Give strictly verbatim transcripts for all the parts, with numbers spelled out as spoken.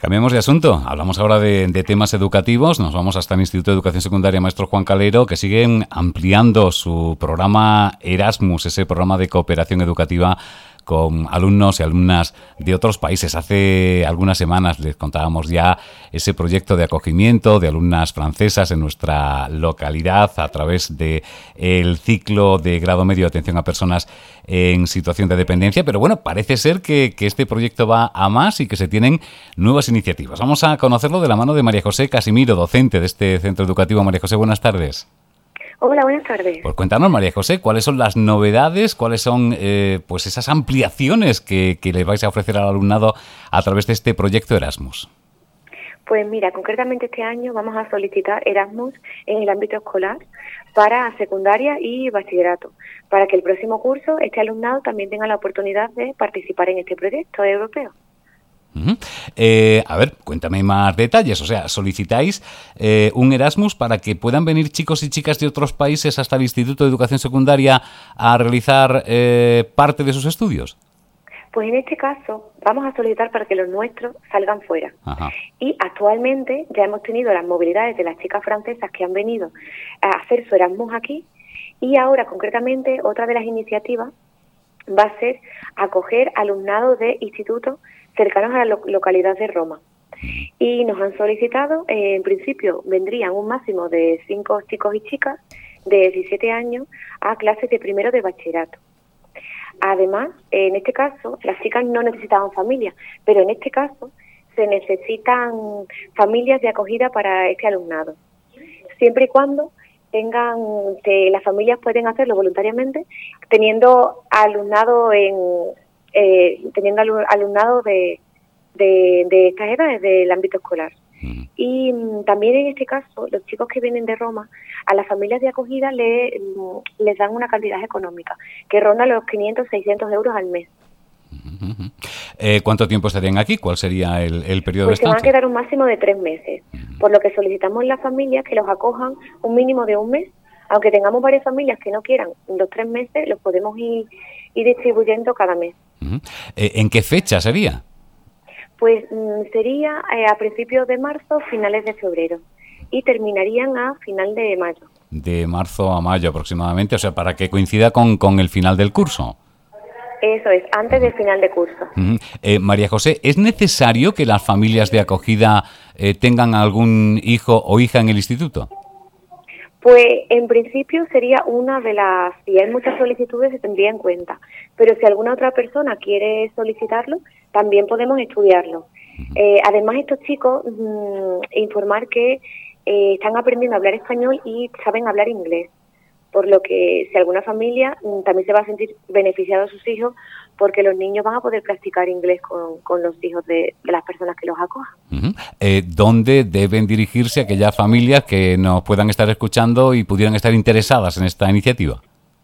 Cambiamos de asunto. Hablamos ahora de, de temas educativos. Nos vamos hasta el Instituto de Educación Secundaria Maestro Juan Calero, que siguen ampliando su programa Erasmus, ese programa de cooperación educativa con alumnos y alumnas de otros países. Hace algunas semanas les contábamos ya ese proyecto de acogimiento de alumnas francesas en nuestra localidad a través de el ciclo de grado medio de atención a personas en situación de dependencia. Pero bueno, parece ser que, que este proyecto va a más y que se tienen nuevas iniciativas. Vamos a conocerlo de la mano de María José Casimiro, docente de este centro educativo. María José, buenas tardes. Hola, buenas tardes. Pues cuéntanos, María José, ¿cuáles son las novedades, cuáles son eh, pues esas ampliaciones que, que le vais a ofrecer al alumnado a través de este proyecto Erasmus? Pues mira, concretamente este año vamos a solicitar Erasmus en el ámbito escolar para secundaria y bachillerato, para que el próximo curso este alumnado también tenga la oportunidad de participar en este proyecto europeo. Uh-huh. Eh, a ver, cuéntame más detalles. O sea, solicitáis eh, un Erasmus para que puedan venir chicos y chicas de otros países hasta el Instituto de Educación Secundaria a realizar eh, parte de sus estudios. Pues en este caso vamos a solicitar para que los nuestros salgan fuera. Ajá. Y actualmente ya hemos tenido las movilidades de las chicas francesas que han venido a hacer su Erasmus aquí, y ahora concretamente otra de las iniciativas va a ser acoger alumnado de institutos cercanos a la lo- localidad de Roma. Y nos han solicitado, eh, en principio vendrían un máximo de cinco chicos y chicas de diecisiete años a clases de primero de bachillerato. Además, en este caso, las chicas no necesitaban familia, pero en este caso se necesitan familias de acogida para este alumnado, siempre y cuando tengan, que las familias pueden hacerlo voluntariamente, teniendo alumnado en eh, teniendo alu- alumnado de, de, de estas edades del ámbito escolar. Uh-huh. Y mm, también en este caso, los chicos que vienen de Roma, a las familias de acogida le, mm, les dan una cantidad económica que ronda los quinientos, seiscientos euros al mes. Uh-huh. Eh, ¿Cuánto tiempo estarían aquí? ¿Cuál sería el, el periodo Pues de se van a estancia? quedar un máximo de tres meses, Uh-huh. por lo que solicitamos las familias que los acojan un mínimo de un mes. Aunque tengamos varias familias que no quieran los tres meses, los podemos ir, ir distribuyendo cada mes. Uh-huh. Eh, ¿En qué fecha sería? Pues mm, sería eh, a principios de marzo, finales de febrero, y terminarían a final de mayo. De marzo a mayo aproximadamente, o sea, para que coincida con, con el final del curso. Eso es, antes del final de curso. Uh-huh. Eh, María José, ¿es necesario que las familias de acogida eh, tengan algún hijo o hija en el instituto? Pues en principio sería una de las, si hay muchas solicitudes se tendría en cuenta, pero si alguna otra persona quiere solicitarlo, también podemos estudiarlo. Eh, además, estos chicos, mmm, informar que eh, están aprendiendo a hablar español y saben hablar inglés, por lo que si alguna familia mmm, también se va a sentir beneficiado a sus hijos, porque los niños van a poder practicar inglés con, con los hijos de, de las personas que los acojan. Uh-huh. Eh, ¿Dónde deben dirigirse aquellas familias que nos puedan estar escuchando y pudieran estar interesadas en esta iniciativa?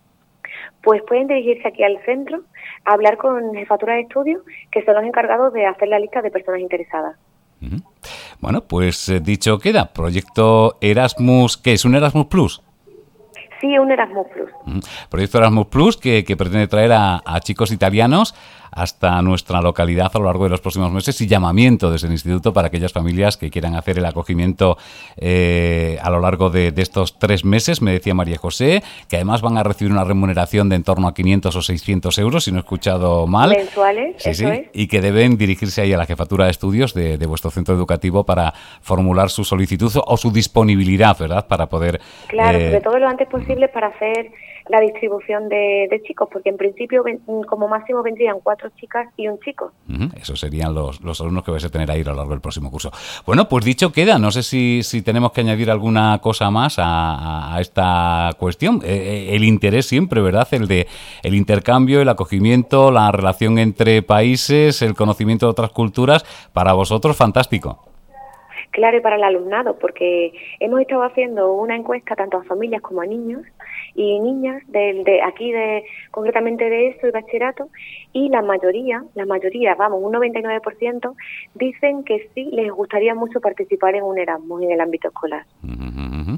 Pues pueden dirigirse aquí al centro a hablar con Jefatura de Estudios, que son los encargados de hacer la lista de personas interesadas. Uh-huh. Bueno, pues eh, dicho queda, proyecto Erasmus, ¿qué es? ¿Un Erasmus Plus? Sí, un Erasmus Plus. Uh-huh. Proyecto Erasmus Plus que, que pretende traer a, a chicos italianos hasta nuestra localidad a lo largo de los próximos meses, y llamamiento desde el instituto para aquellas familias que quieran hacer el acogimiento eh, a lo largo de, de estos tres meses. Me decía María José que además van a recibir una remuneración de en torno a quinientos o seiscientos euros, si no he escuchado mal. Mensuales, sí, eso sí, es. y que deben dirigirse ahí a la Jefatura de Estudios de, de vuestro centro educativo para formular su solicitud o su disponibilidad, ¿verdad?, para poder... Claro, eh, sobre todo lo antes posible para hacer la distribución de, de chicos, porque en principio ven, como máximo vendrían cuatro chicas y un chico. Uh-huh. Esos serían los, los alumnos que vais a tener ahí a lo largo del próximo curso. Bueno, pues dicho queda, no sé si, si tenemos que añadir alguna cosa más a, a esta cuestión. Eh, el interés siempre, ¿verdad?, el de el intercambio, el acogimiento, la relación entre países, el conocimiento de otras culturas, para vosotros fantástico. Claro, y para el alumnado, porque hemos estado haciendo una encuesta tanto a familias como a niños y niñas de, de aquí, de concretamente de eso y bachillerato, y la mayoría, la mayoría, vamos, un noventa y nueve por ciento, dicen que sí les gustaría mucho participar en un Erasmus en el ámbito escolar. Uh-huh.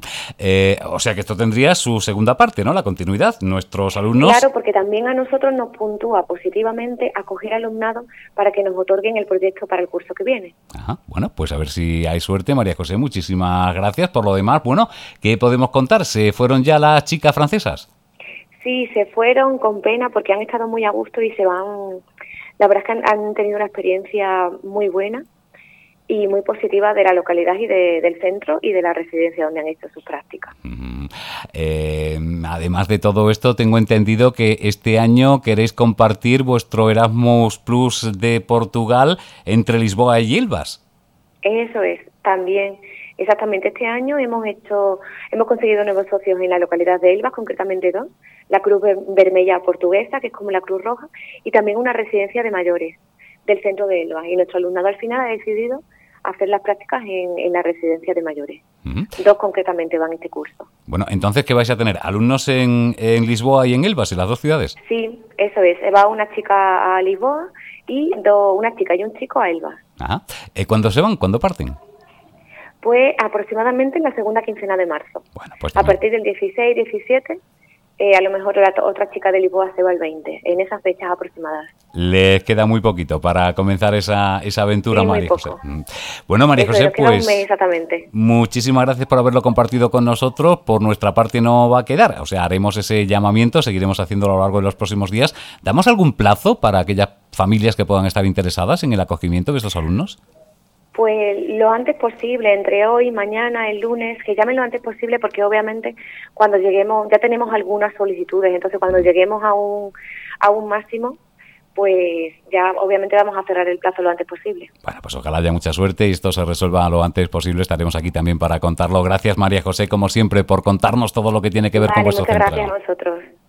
Eh, o sea que esto tendría su segunda parte, ¿no? La continuidad. Nuestros alumnos... Claro, porque también a nosotros nos puntúa positivamente acoger alumnado para que nos otorguen el proyecto para el curso que viene. Ajá. Bueno, pues a ver si hay suerte, María José. Muchísimas gracias por lo demás. Bueno, ¿qué podemos contar? ¿Se fueron ya las chicas francesas? Sí, se fueron con pena porque han estado muy a gusto y se van... La verdad es que han, han tenido una experiencia muy buena y muy positiva de la localidad y de, del centro y de la residencia donde han hecho sus prácticas. Mm, eh, además de todo esto, tengo entendido que este año queréis compartir vuestro Erasmus Plus de Portugal entre Lisboa y Ilbas. Eso es, también. Exactamente, este año hemos hecho, hemos conseguido nuevos socios en la localidad de Elvas, concretamente dos, la Cruz Vermella Portuguesa, que es como la Cruz Roja, y también una residencia de mayores del centro de Elvas. Y nuestro alumnado al final ha decidido hacer las prácticas en, en la residencia de mayores. Uh-huh. Dos concretamente van este curso. Bueno, entonces, ¿qué vais a tener? ¿Alumnos en, en Lisboa y en Elvas, en las dos ciudades? Sí, eso es. Va una chica a Lisboa y do, una chica y un chico a Elvas. Ajá. Eh, ¿Cuándo se van? ¿Cuándo parten? Pues aproximadamente en la segunda quincena de marzo. Bueno, pues a partir del dieciséis, diecisiete, eh, a lo mejor la otra chica de Lisboa se va el veinte, en esas fechas aproximadas. Les queda muy poquito para comenzar esa, esa aventura, sí, María muy José. poco. Bueno, María Eso, José, queda pues un mes exactamente. Muchísimas gracias por haberlo compartido con nosotros. Por nuestra parte no va a quedar, o sea, haremos ese llamamiento, seguiremos haciéndolo a lo largo de los próximos días. ¿Damos algún plazo para aquellas familias que puedan estar interesadas en el acogimiento de estos alumnos? Pues lo antes posible, entre hoy, mañana, el lunes, que llamen lo antes posible porque obviamente cuando lleguemos, ya tenemos algunas solicitudes, entonces cuando lleguemos a un, a un máximo, pues ya obviamente vamos a cerrar el plazo lo antes posible. Bueno, pues ojalá haya mucha suerte y esto se resuelva lo antes posible. Estaremos aquí también para contarlo. Gracias, María José, como siempre, por contarnos todo lo que tiene que ver vale, con vuestro centro. Muchas gracias a vosotros.